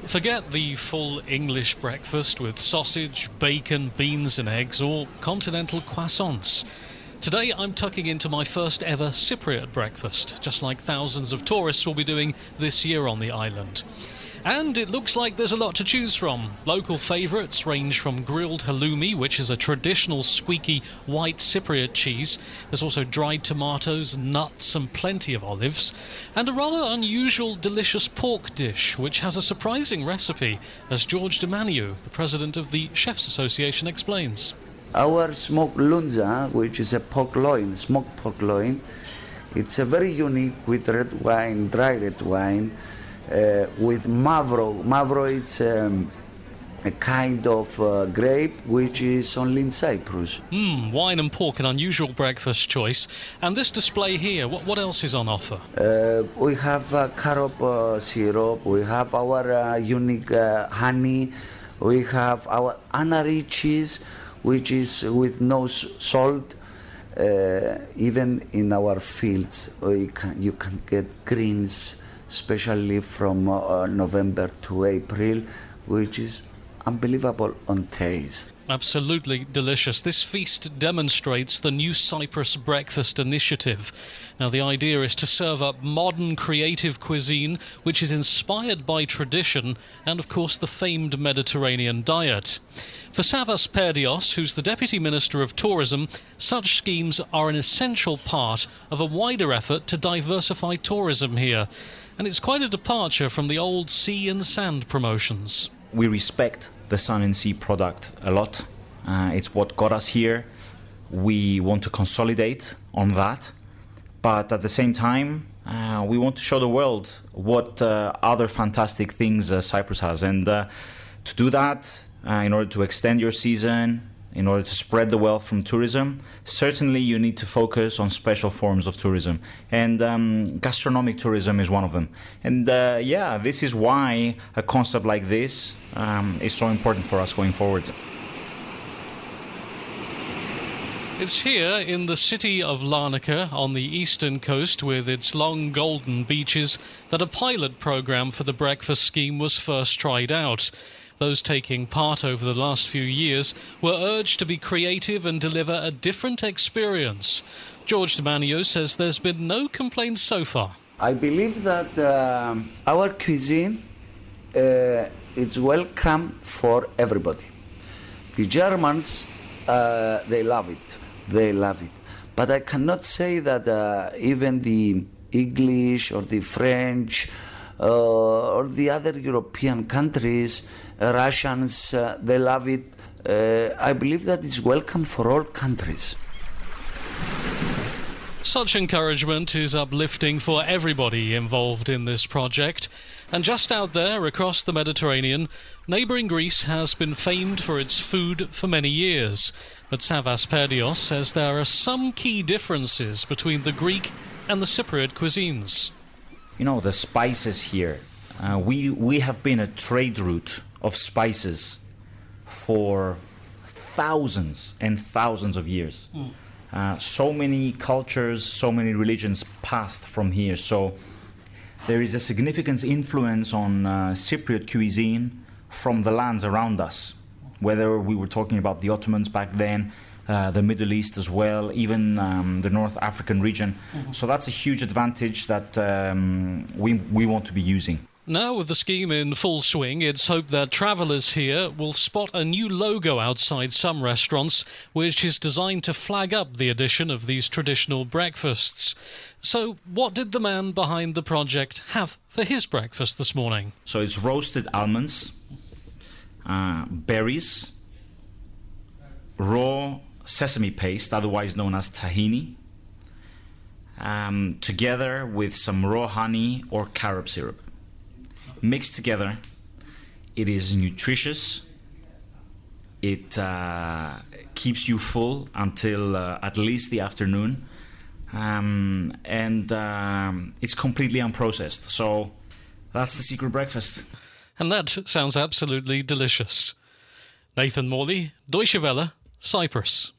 Forget the full English breakfast with sausage, bacon, beans and eggs, or continental croissants. Today I'm tucking into my first ever Cypriot breakfast, just like thousands of tourists will be doing this year on the island. And it looks like there's a lot to choose from. Local favourites range from grilled halloumi, which is a traditional squeaky white Cypriot cheese. There's also dried tomatoes, nuts and plenty of olives. And a rather unusual delicious pork dish, which has a surprising recipe, as George Demaniou, the president of the Chefs Association, explains. Our smoked lunza, which is a pork loin, smoked pork loin, it's a very unique with red wine, dry red wine, with Mavro. Mavro, it's a kind of grape which is only in Cyprus. Wine and pork, an unusual breakfast choice. And this display here, what else is on offer? We have carob syrup, we have our unique honey, we have our Anari cheese, which is with no salt. Even in our fields, you can get greens, especially from November to April, which is unbelievable on taste. Absolutely delicious. This feast demonstrates the New Cyprus Breakfast Initiative. Now, the idea is to serve up modern creative cuisine, which is inspired by tradition and, of course, the famed Mediterranean diet. For Savas Perdios, who's the Deputy Minister of Tourism, such schemes are an essential part of a wider effort to diversify tourism here. And it's quite a departure from the old sea and sand promotions. We respect the sun and sea product a lot. It's what got us here. We want to consolidate on that. But at the same time, we want to show the world what other fantastic things Cyprus has. And to do that, in order to extend your season, in order to spread the wealth from tourism, certainly you need to focus on special forms of tourism. And gastronomic tourism is one of them. And this is why a concept like this is so important for us going forward. It's here in the city of Larnaca on the eastern coast with its long golden beaches that a pilot programme for the breakfast scheme was first tried out. Those taking part over the last few years were urged to be creative and deliver a different experience. George Demaniou says there's been no complaints so far. I believe that our cuisine is welcome for everybody. The Germans, they love it. They love it. But I cannot say that even the English or the French or the other European countries, Russians, they love it. I believe that it's welcome for all countries. Such encouragement is uplifting for everybody involved in this project. And just out there, across the Mediterranean, neighbouring Greece has been famed for its food for many years. But Savas Perdios says there are some key differences between the Greek and the Cypriot cuisines. You know, the spices here. We have been a trade route of spices for thousands and thousands of years. So many cultures, so many religions passed from here. So there is a significant influence on Cypriot cuisine from the lands around us. Whether we were talking about the Ottomans back then, the Middle East as well, even the North African region. So that's a huge advantage that we want to be using. Now, with the scheme in full swing, it's hoped that travellers here will spot a new logo outside some restaurants, which is designed to flag up the addition of these traditional breakfasts. So, what did the man behind the project have for his breakfast this morning? So it's roasted almonds, berries, raw sesame paste, otherwise known as tahini, together with some raw honey or carob syrup. Mixed together, it is nutritious. It keeps you full until at least the afternoon, and it's completely unprocessed. So that's the secret breakfast. And that sounds absolutely delicious. Nathan Morley, Deutsche Welle, Cyprus.